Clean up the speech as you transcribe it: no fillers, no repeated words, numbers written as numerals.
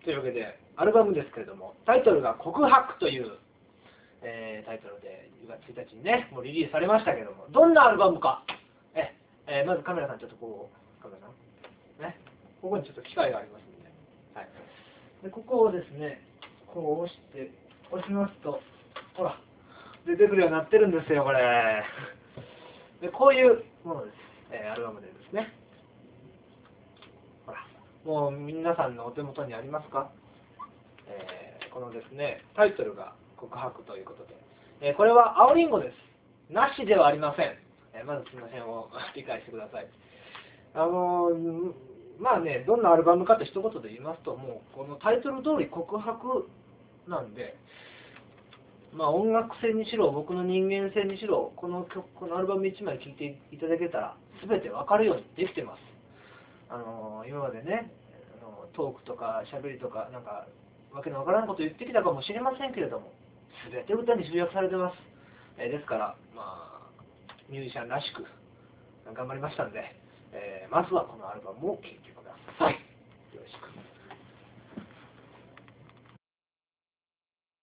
というわけで、アルバムですけれども、タイトルが告白という、タイトルで10月1日にね、もうリリースされましたけども、どんなアルバムか、まずカメラさん、ちょっとこう、カメラさん、ね、ここにちょっと機械がありますので、はい。で、ここをですね、こう押しますと、ほら、出てくるようになってるんですよ、これ。で、こういうものです。アルバムでですね。ほら、もう皆さんのお手元にありますか？このですね、タイトルが告白ということで、これは青りんごです。なしではありません。まずその辺を理解してください。まあね、どんなアルバムかと一言で言いますと、もうこのタイトル通り告白なんで、まあ音楽性にしろ、僕の人間性にしろ、このアルバム1枚聴いていただけたら、全てわかるようにできてます。今までね、トークとか喋りとか、なんか、わけのわからんこと言ってきたかもしれませんけれども、全て歌に集約されてます。ですから、まあ、ミュージシャンらしく頑張りましたんで、まずはこのアルバムを聴いてください。